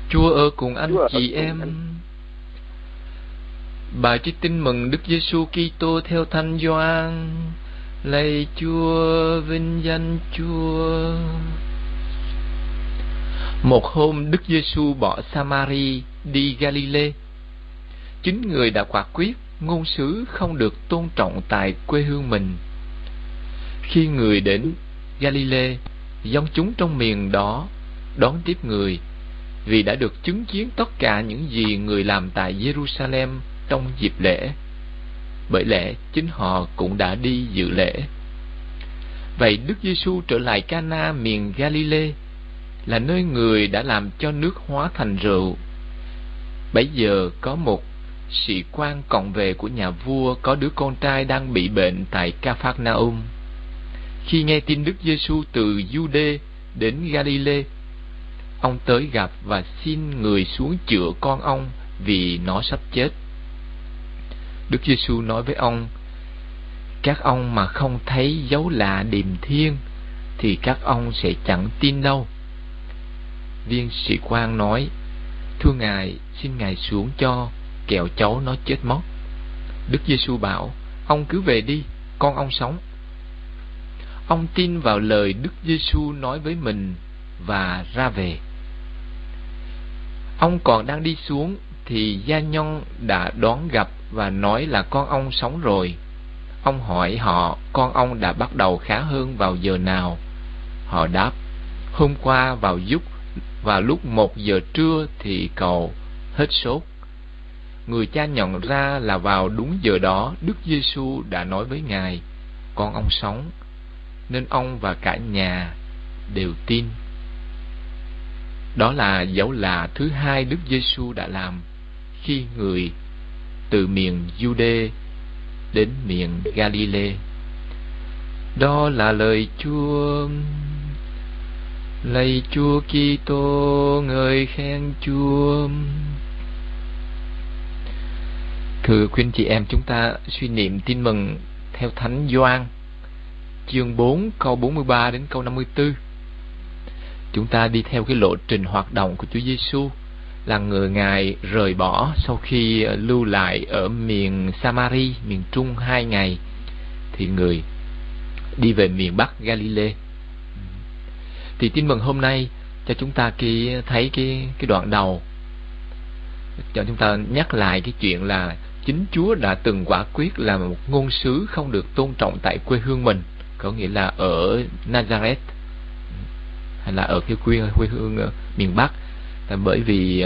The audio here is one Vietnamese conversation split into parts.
Chúa ở cùng anh Chúa ở chị cùng em. anh. Bài trích tin mừng Đức Giêsu Kitô theo Thánh Gioan. Lạy Chúa, vinh danh Chúa. Một hôm Đức Giêsu bỏ Samari đi Galilee. Chính người đã quả quyết ngôn sứ không được tôn trọng tại quê hương mình. Khi người đến Galilee, dân chúng trong miền đó đón tiếp người vì đã được chứng kiến tất cả những gì người làm tại Jerusalem trong dịp lễ. Bởi lẽ chính họ cũng đã đi dự lễ. Vậy Đức Giêsu trở lại Cana miền Galilee, là nơi người đã làm cho nước hóa thành rượu. Bấy giờ có một sĩ quan cận vệ của nhà vua có đứa con trai đang bị bệnh tại Ca-phác-na-um. Khi nghe tin Đức Giêsu từ Giu-đê đến Galilee, ông tới gặp và xin người xuống chữa con ông vì nó sắp chết. Đức Giêsu nói với ông: các ông mà không thấy dấu lạ điềm thiên thì các ông sẽ chẳng tin đâu. Viên sĩ quan nói: thưa ngài, xin ngài xuống cho, kẻo cháu nó chết mất. Đức Giêsu bảo: ông cứ về đi, con ông sống. Ông tin vào lời Đức Giêsu nói với mình và ra về. Ông còn đang đi xuống thì gia nhân đã đón gặp và nói là con ông sống rồi. Ông hỏi họ con ông đã bắt đầu khá hơn vào giờ nào. Họ đáp: hôm qua vào lúc 1 giờ trưa thì cậu hết sốt. Người cha nhận ra là vào đúng giờ đó Đức Giêsu đã nói với ngài: con ông sống, nên ông và cả nhà đều tin. Đó là dấu lạ thứ hai Đức Giêsu đã làm khi người từ miền Giu-đê đến miền Galilee. Đó là lời Chúa. Lạy Chúa Kitô, ngợi khen Chúa. Thưa quý anh chị em, chúng ta suy niệm tin mừng theo Thánh Gioan, chương 4 câu 43 đến câu 54. Chúng ta đi theo cái lộ trình hoạt động của Chúa Giêsu, là người Ngài rời bỏ sau khi lưu lại ở miền Samari, miền Trung 2 ngày, thì người đi về miền Bắc Galilee. Thì tin mừng hôm nay cho chúng ta thấy cái đoạn đầu, cho chúng ta nhắc lại cái chuyện là chính Chúa đã từng quả quyết là một ngôn sứ không được tôn trọng tại quê hương mình, có nghĩa là ở Nazareth hay là ở cái quê hương miền Bắc. Bởi vì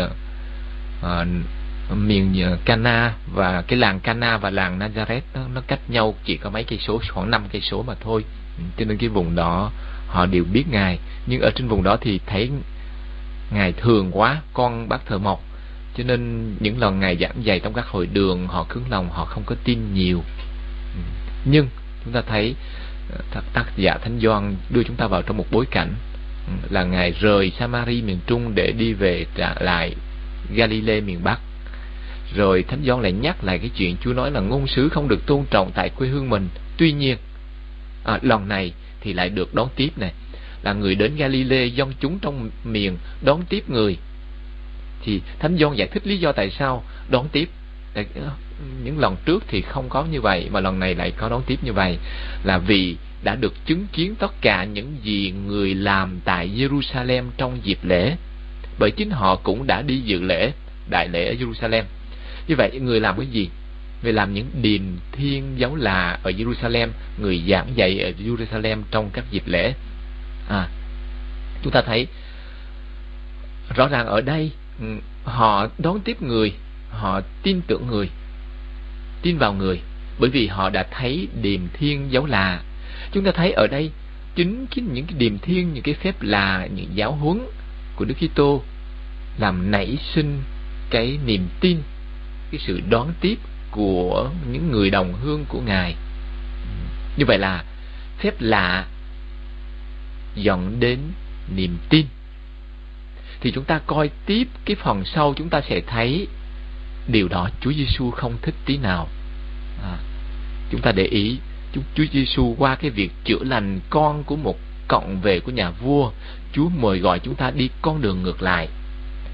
miền Cana và cái làng Cana và làng Nazareth nó cách nhau chỉ có mấy cây số, khoảng 5 cây số mà thôi. Cho nên cái vùng đó họ đều biết Ngài, nhưng ở trên vùng đó thì thấy Ngài thường quá, con bác thợ mộc, cho nên những lần Ngài giảng dạy trong các hội đường họ cứng lòng, họ không có tin nhiều. Nhưng chúng ta thấy tác giả Thánh Gioan đưa chúng ta vào trong một bối cảnh là Ngài rời Samari miền Trung để đi về lại Galilee miền Bắc. Rồi Thánh Gioan lại nhắc lại cái chuyện Chúa nói là ngôn sứ không được tôn trọng tại quê hương mình. Tuy nhiên lần này thì lại được đón tiếp này, là người đến Galilee, dân chúng trong miền đón tiếp người. Thì Thánh Gioan giải thích lý do tại sao đón tiếp. Những lần trước thì không có như vậy, mà lần này lại có đón tiếp như vậy, là vì đã được chứng kiến tất cả những gì người làm tại Jerusalem trong dịp lễ. Bởi chính họ cũng đã đi dự lễ, đại lễ ở Jerusalem. Như vậy người làm cái gì? Người làm những điềm thiên dấu lạ ở Jerusalem, người giảng dạy ở Jerusalem trong các dịp lễ. Chúng ta thấy rõ ràng ở đây họ đón tiếp người, họ tin tưởng người, tin vào người, bởi vì họ đã thấy điềm thiên dấu lạ. Chúng ta thấy ở đây chính những cái điềm thiên, những cái phép lạ, những giáo huấn của Đức Kitô làm nảy sinh cái niềm tin, cái sự đón tiếp của những người đồng hương của Ngài. Như vậy là phép lạ dẫn đến niềm tin. Thì chúng ta coi tiếp cái phần sau, chúng ta sẽ thấy điều đó Chúa Giêsu không thích tí nào. Chúng ta để ý, Chúa Giêsu qua cái việc chữa lành con của một cận vệ của nhà vua, Chúa mời gọi chúng ta đi con đường ngược lại.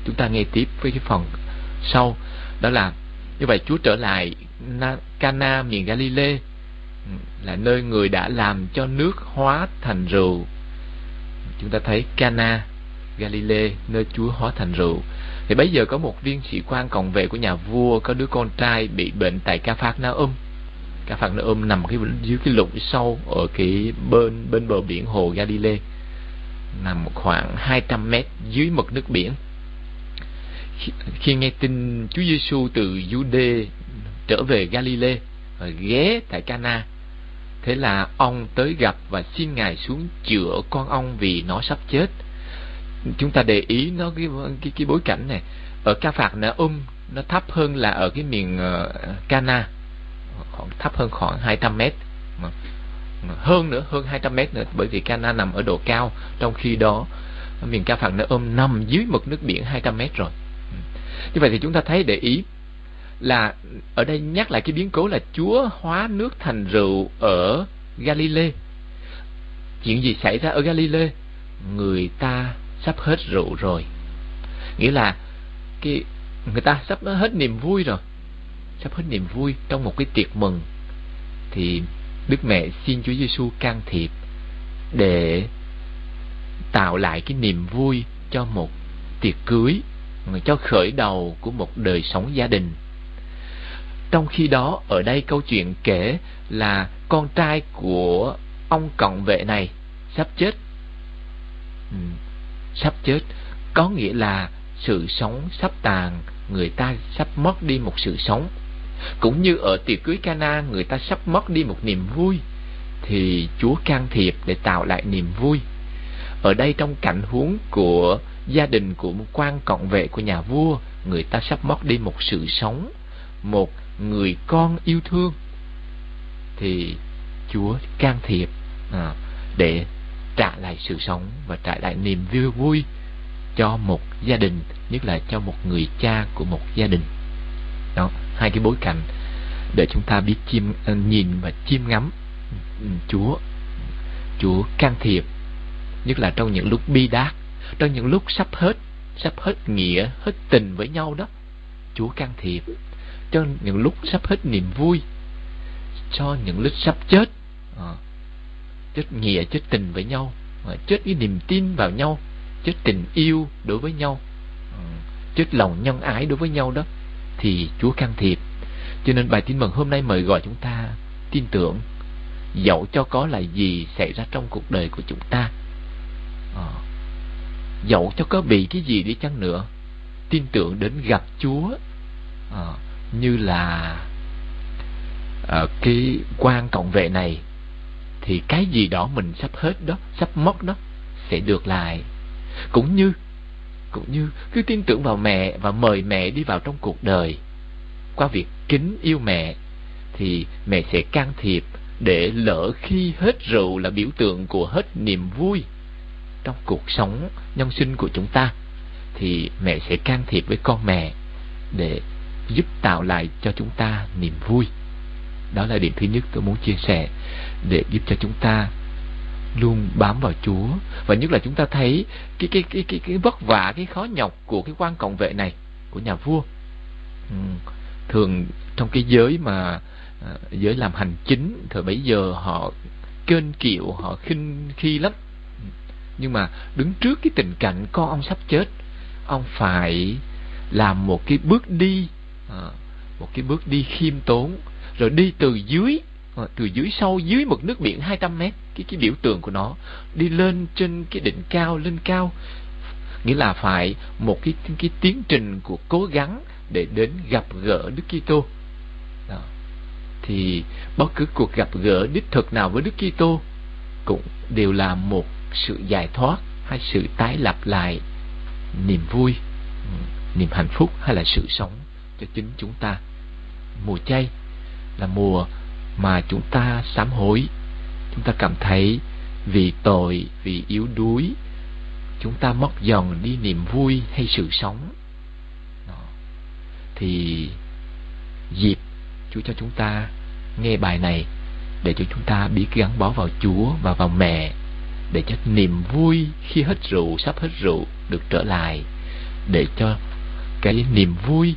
Chúng ta nghe tiếp với cái phần sau, đó là như vậy Chúa trở lại Cana miền Galilee, là nơi người đã làm cho nước hóa thành rượu. Chúng ta thấy Cana Galilee, nơi Chúa hóa thành rượu. Thì bây giờ có một viên sĩ quan cận vệ của nhà vua có đứa con trai bị bệnh tại Ca-phác-na-um. Ca-phác-na-um nằm dưới cái lũng sâu ở cái bên bờ biển hồ Galilee, nằm khoảng 200 mét dưới mực nước biển. Khi nghe tin Chúa Giêsu từ Giu-đê trở về Galilee và ghé tại Cana, thế là ông tới gặp và xin Ngài xuống chữa con ông vì nó sắp chết. Chúng ta để ý nó cái bối cảnh này. Ở Ca-phác-na-um nó thấp hơn là ở cái miền Cana, thấp hơn khoảng 200 mét, hơn 200 mét nữa, bởi vì Cana nằm ở độ cao, trong khi đó miền Ca-phác-na-um nằm dưới mực nước biển 200 mét rồi. Như vậy thì chúng ta thấy, để ý là ở đây nhắc lại cái biến cố là Chúa hóa nước thành rượu ở Galilee. Chuyện gì xảy ra ở Galilee? Người ta sắp hết rượu rồi, nghĩa là người ta sắp hết niềm vui rồi, sắp hết niềm vui. Trong một cái tiệc mừng thì Đức Mẹ xin Chúa Giêsu can thiệp để tạo lại cái niềm vui cho một tiệc cưới, cho khởi đầu của một đời sống gia đình. Trong khi đó, ở đây câu chuyện kể là con trai của ông cận vệ này sắp chết. Sắp chết có nghĩa là sự sống sắp tàn, người ta sắp mất đi một sự sống. Cũng như ở tiệc cưới Cana, người ta sắp mất đi một niềm vui, thì Chúa can thiệp để tạo lại niềm vui. Ở đây trong cảnh huống của gia đình của một quan cận vệ của nhà vua, người ta sắp mất đi một sự sống, một người con yêu thương, thì Chúa can thiệp để trả lại sự sống và trả lại niềm vui cho một gia đình, nhất là cho một người cha của một gia đình. Đó, hai cái bối cảnh để chúng ta biết nhìn và chiêm ngắm Chúa can thiệp, nhất là trong những lúc bi đát, trong những lúc sắp hết nghĩa, hết tình với nhau đó. Chúa can thiệp cho những lúc sắp hết niềm vui, cho những lúc sắp chết, chết nghĩa, chết tình với nhau, chết cái niềm tin vào nhau, chết tình yêu đối với nhau, chết lòng nhân ái đối với nhau đó, thì Chúa can thiệp. Cho nên bài tin mừng hôm nay mời gọi chúng ta tin tưởng, dẫu cho có là gì xảy ra trong cuộc đời của chúng ta, dẫu cho có bị cái gì đi chăng nữa, tin tưởng đến gặp Chúa, như là cái quan cận vệ này, thì cái gì đó mình sắp hết đó, sắp mất đó, sẽ được lại. Cũng như cứ tin tưởng vào mẹ và mời mẹ đi vào trong cuộc đời. Qua việc kính yêu mẹ thì mẹ sẽ can thiệp, để lỡ khi hết rượu là biểu tượng của hết niềm vui trong cuộc sống nhân sinh của chúng ta, thì mẹ sẽ can thiệp với con mẹ để giúp tạo lại cho chúng ta niềm vui. Đó là điểm thứ nhất tôi muốn chia sẻ, để giúp cho chúng ta luôn bám vào Chúa. Và nhất là chúng ta thấy cái vất vả, cái khó nhọc của cái quan cận vệ này, của nhà vua. Thường trong cái giới mà giới làm hành chính thời bấy giờ, họ kênh kiệu, họ khinh khi lắm. Nhưng mà đứng trước cái tình cảnh con ông sắp chết, ông phải làm một cái bước đi khiêm tốn, rồi đi từ dưới sâu, dưới mực nước biển 200 mét, cái biểu tượng của nó, đi lên trên cái đỉnh cao, lên cao, nghĩa là phải một cái tiến trình của cố gắng để đến gặp gỡ Đức Kitô. Đó. Thì bất cứ cuộc gặp gỡ đích thực nào với Đức Kitô cũng đều là một sự giải thoát, hay sự tái lập lại niềm vui, niềm hạnh phúc, hay là sự sống cho chính chúng ta. Mùa chay là mùa mà chúng ta sám hối, chúng ta cảm thấy vì tội, vì yếu đuối, chúng ta mất dần đi niềm vui hay sự sống. Đó. Thì dịp Chúa cho chúng ta nghe bài này, để cho chúng ta biết gắn bó vào Chúa và vào mẹ, để cho niềm vui khi hết rượu, sắp hết rượu được trở lại, để cho cái niềm vui,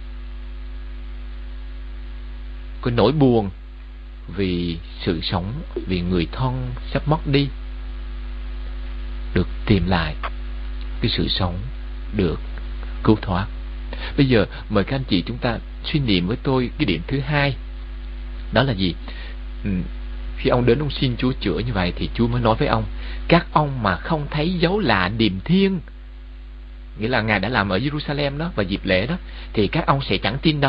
cái nỗi buồn vì sự sống, vì người thân sắp mất đi được tìm lại, cái sự sống được cứu thoát. Bây giờ mời các anh chị chúng ta suy niệm với tôi cái điểm thứ hai. Đó là gì? Khi ông đến ông xin Chúa chữa như vậy thì Chúa mới nói với ông: các ông mà không thấy dấu lạ điềm thiên, nghĩa là Ngài đã làm ở Jerusalem đó và dịp lễ đó, thì các ông sẽ chẳng tin đâu.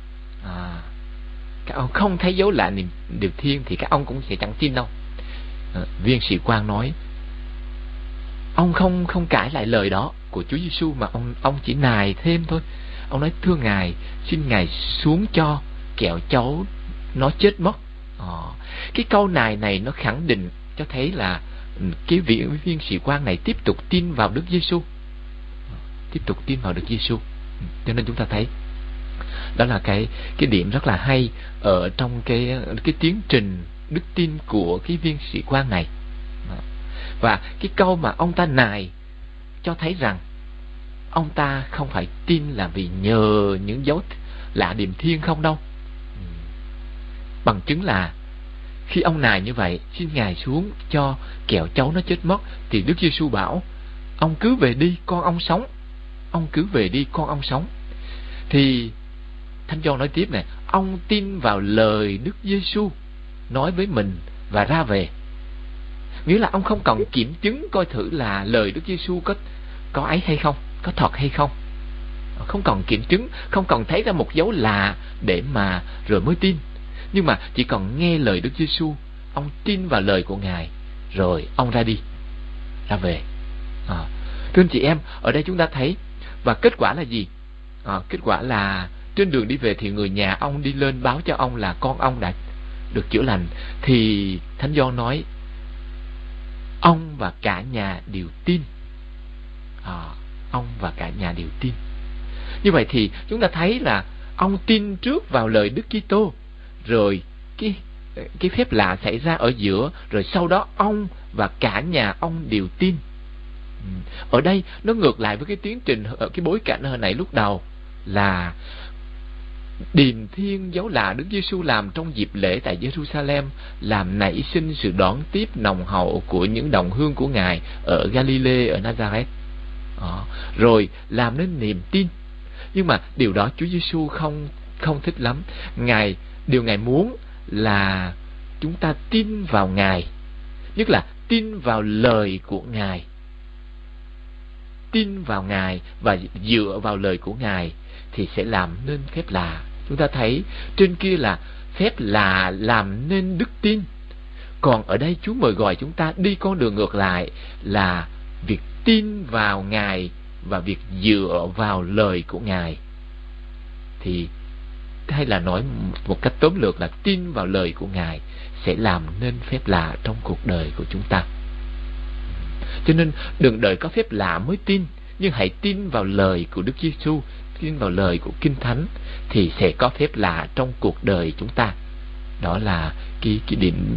Các ông không thấy dấu lạ điềm thiên thì các ông cũng sẽ chẳng tin đâu. Viên sĩ quan nói: ông không cãi lại lời đó của Chúa Giêsu, mà ông chỉ nài thêm thôi. Ông nói: thưa Ngài, xin Ngài xuống cho, kẻo cháu nó chết mất. Cái câu nài này nó khẳng định cho thấy là cái viên sĩ quan này tiếp tục tin vào Đức Giêsu, tiếp tục tin vào Đức Giêsu. Cho nên chúng ta thấy đó là cái điểm rất là hay ở trong cái tiến trình đức tin của cái viên sĩ quan này. Và cái câu mà ông ta nài cho thấy rằng ông ta không phải tin là vì nhờ những dấu lạ điềm thiên không đâu. Bằng chứng là khi ông nài như vậy, xin Ngài xuống cho, kẻo cháu nó chết mất, thì Đức Giêsu bảo: ông cứ về đi, con ông sống. Ông cứ về đi, con ông sống. Thì Thánh Gioan nói tiếp này: ông tin vào lời Đức Giêsu nói với mình và ra về. Nghĩa là ông không cần kiểm chứng coi thử là lời Đức Giêsu có ấy hay không, có thật hay không. Không cần kiểm chứng, không cần thấy ra một dấu lạ để mà rồi mới tin. Nhưng mà chỉ cần nghe lời Đức Giêsu, ông tin vào lời của Ngài, rồi ông ra đi, ra về. Thưa anh chị em, ở đây chúng ta thấy, và kết quả là gì? Kết quả là trên đường đi về thì người nhà ông đi lên báo cho ông là con ông đã được chữa lành. Thì Thánh Gioan nói ông và cả nhà đều tin. Ông và cả nhà đều tin. Như vậy thì chúng ta thấy là ông tin trước vào lời Đức Kitô, rồi cái phép lạ xảy ra ở giữa, rồi sau đó ông và cả nhà ông đều tin. Ở đây nó ngược lại với cái tiến trình ở cái bối cảnh hồi nãy lúc đầu, là điềm thiên dấu lạ Đức Giêsu làm trong dịp lễ tại Jerusalem làm nảy sinh sự đón tiếp nồng hậu của những đồng hương của Ngài ở Galilee, ở Nazareth, rồi làm nên niềm tin. Nhưng mà điều đó Chúa Giêsu không thích lắm. Điều Ngài muốn là chúng ta tin vào Ngài, nhất là tin vào lời của Ngài, tin vào Ngài và dựa vào lời của Ngài thì sẽ làm nên phép lạ. Chúng ta thấy trên kia là phép lạ làm nên đức tin, còn ở đây Chúa mời gọi chúng ta đi con đường ngược lại, là việc tin vào Ngài và việc dựa vào lời của Ngài. Thì hay là nói một cách tóm lược là tin vào lời của Ngài sẽ làm nên phép lạ trong cuộc đời của chúng ta. Cho nên đừng đợi có phép lạ mới tin, nhưng hãy tin vào lời của Đức Giêsu, tin vào lời của Kinh Thánh thì sẽ có phép lạ trong cuộc đời chúng ta. Đó là cái điểm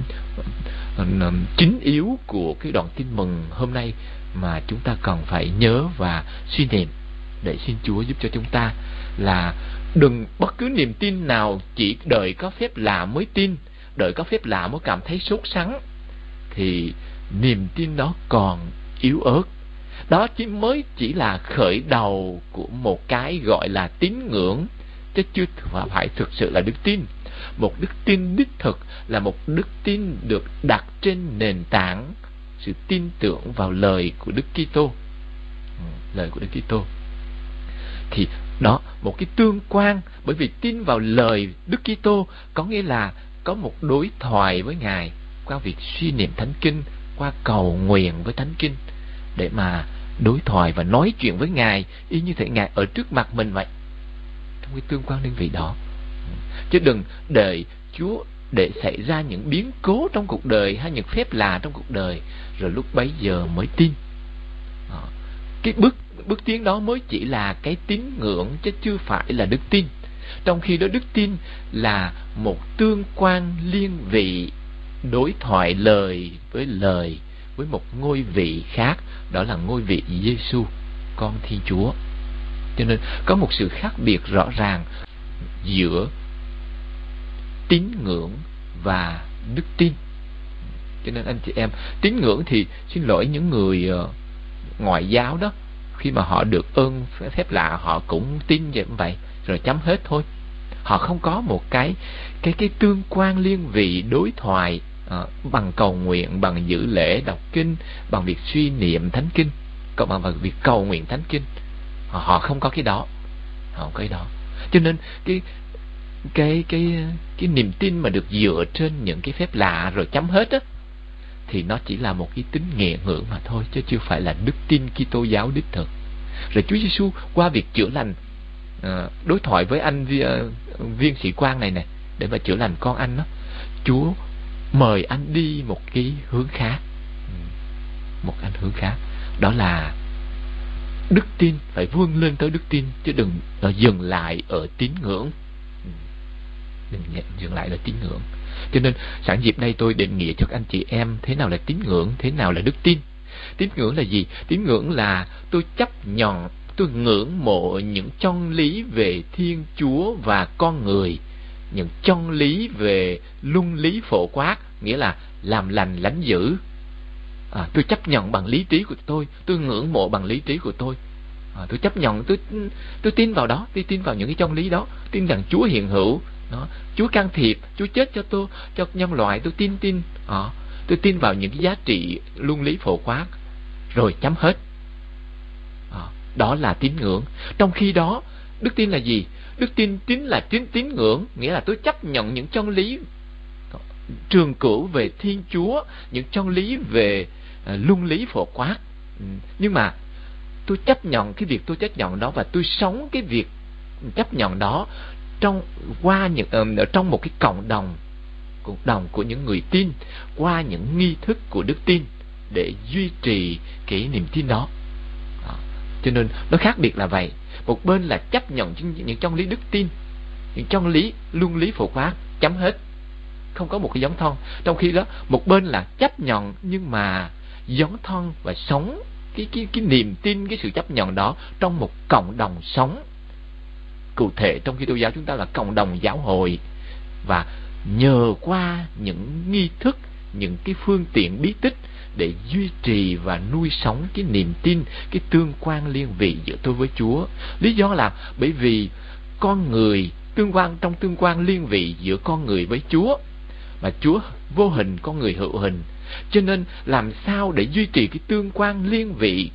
chính yếu của cái đoạn tin mừng hôm nay mà chúng ta cần phải nhớ và suy niệm, để xin Chúa giúp cho chúng ta là đừng bất cứ niềm tin nào chỉ đợi có phép lạ mới tin, đợi có phép lạ mới cảm thấy sốt sắng, thì niềm tin đó còn yếu ớt. Đó chỉ là khởi đầu của một cái gọi là tín ngưỡng, chứ chưa phải thực sự là đức tin. Một đức tin đích thực là một đức tin được đặt trên nền tảng sự tin tưởng vào lời của Đức Kitô, lời của Đức Kitô. Thì đó, một cái tương quan, bởi vì tin vào lời Đức Kitô có nghĩa là có một đối thoại với Ngài qua việc suy niệm Thánh Kinh, qua cầu nguyện với Thánh Kinh, để mà đối thoại và nói chuyện với Ngài y như thể Ngài ở trước mặt mình vậy, trong cái tương quan đơn vị đó. Chứ đừng đợi Chúa để xảy ra những biến cố trong cuộc đời hay những phép lạ trong cuộc đời rồi lúc bấy giờ mới tin. Cái bước tiến đó mới chỉ là cái tín ngưỡng, chứ chưa phải là đức tin. Trong khi đó đức tin là một tương quan liên vị, đối thoại lời với một ngôi vị khác, đó là ngôi vị Giêsu, con Thiên Chúa. Cho nên có một sự khác biệt rõ ràng giữa tín ngưỡng và đức tin. Cho nên anh chị em, tín ngưỡng thì xin lỗi những người ngoại giáo đó, khi mà họ được ơn phép lạ họ cũng tin như vậy rồi chấm hết thôi. Họ không có một cái tương quan liên vị đối thoại bằng cầu nguyện, bằng giữ lễ, đọc kinh, bằng việc suy niệm thánh kinh, bằng việc cầu nguyện thánh kinh. Họ không có cái đó. Họ không có cái đó. Cho nên cái niềm tin mà được dựa trên những cái phép lạ rồi chấm hết á, thì nó chỉ là một cái tính nghệ ngữ mà thôi, chứ chưa phải là đức tin Kitô giáo đích thực. Rồi Chúa Giêsu qua việc chữa lành, đối thoại với anh viên sĩ quan này nè, để mà chữa lành con anh đó, Chúa mời anh đi một cái hướng khác, hướng khác, đó là đức tin, phải vươn lên tới đức tin, chứ đừng dừng lại ở tín ngưỡng. Đừng dừng lại ở tín ngưỡng. Cho nên sẵn dịp đây tôi định nghĩa cho các anh chị em thế nào là tín ngưỡng, thế nào là đức tin. Tín ngưỡng là gì? Tín ngưỡng là tôi chấp nhận, tôi ngưỡng mộ những chân lý về Thiên Chúa và con người, những chân lý về luân lý phổ quát, nghĩa là làm lành lánh dữ. Tôi chấp nhận bằng lý trí của tôi ngưỡng mộ bằng lý trí của tôi. Tôi chấp nhận, tôi tin vào đó, tôi tin vào những cái chân lý đó, tin rằng Chúa hiện hữu, đó, Chúa can thiệp, Chúa chết cho nhân loại, tôi tin. Tôi tin vào những cái giá trị luân lý phổ quát, rồi chấm hết. Đó là tín ngưỡng. Trong khi đó, đức tin là gì? Đức tin chính là tín ngưỡng, nghĩa là tôi chấp nhận những chân lý trường cửu về Thiên Chúa, những chân lý về luân lý phổ quát. Nhưng mà tôi chấp nhận cái việc tôi chấp nhận đó, và tôi sống cái việc chấp nhận đó trong một cái cộng đồng của những người tin, qua những nghi thức của đức tin để duy trì cái niềm tin đó. Cho nên nó khác biệt là vậy. Một bên là chấp nhận những chân lý đức tin, những chân lý luân lý phổ quát, chấm hết, không có một cái dấn thân. Trong khi đó một bên là chấp nhận nhưng mà dấn thân và sống cái niềm tin, cái sự chấp nhận đó trong một cộng đồng sống. Cụ thể trong Kitô giáo chúng ta là cộng đồng giáo hội, và nhờ qua những nghi thức, những cái phương tiện bí tích để duy trì và nuôi sống cái niềm tin, cái tương quan liên vị giữa tôi với Chúa. Lý do là bởi vì con người tương quan liên vị giữa con người với Chúa, mà Chúa vô hình, con người hữu hình. Cho nên làm sao để duy trì cái tương quan liên vị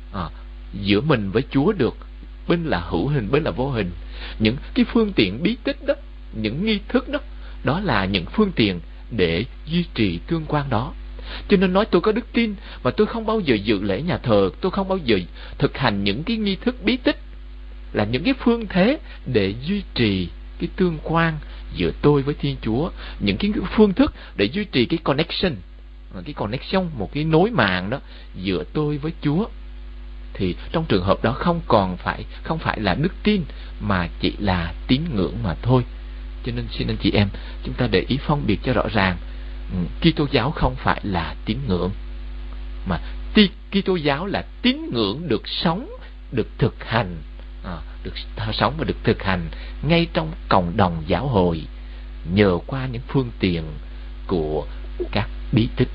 giữa mình với Chúa được? Bên là hữu hình, bên là vô hình. Những cái phương tiện bí tích đó, những nghi thức đó, đó là những phương tiện để duy trì tương quan đó. Cho nên nói tôi có đức tin mà tôi không bao giờ dự lễ nhà thờ, tôi không bao giờ thực hành những cái nghi thức bí tích, là những cái phương thế để duy trì cái tương quan giữa tôi với Thiên Chúa, những cái phương thức để duy trì cái connection, một cái nối mạng đó giữa tôi với Chúa. Thì trong trường hợp đó không phải là đức tin, mà chỉ là tín ngưỡng mà thôi. Cho nên xin anh chị em chúng ta để ý phân biệt cho rõ ràng. Kitô giáo không phải là tín ngưỡng, mà Kitô giáo là tín ngưỡng được sống, được thực hành, được sống và được thực hành ngay trong cộng đồng giáo hội, nhờ qua những phương tiện của các bí tích,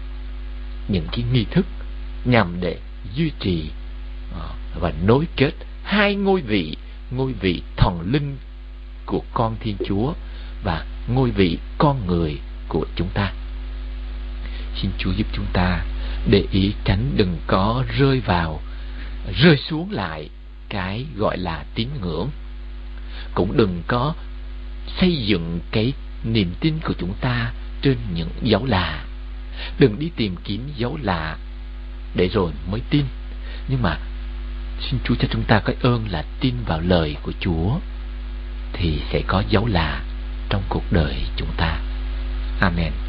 những cái nghi thức, nhằm để duy trì và nối kết hai ngôi vị thần linh của con Thiên Chúa và ngôi vị con người của chúng ta. Xin Chúa giúp chúng ta để ý tránh đừng có rơi xuống lại cái gọi là tín ngưỡng, cũng đừng có xây dựng cái niềm tin của chúng ta trên những dấu lạ. Đừng đi tìm kiếm dấu lạ để rồi mới tin, nhưng mà xin Chúa cho chúng ta cái ơn là tin vào lời của Chúa, thì sẽ có dấu lạ trong cuộc đời chúng ta. Amen.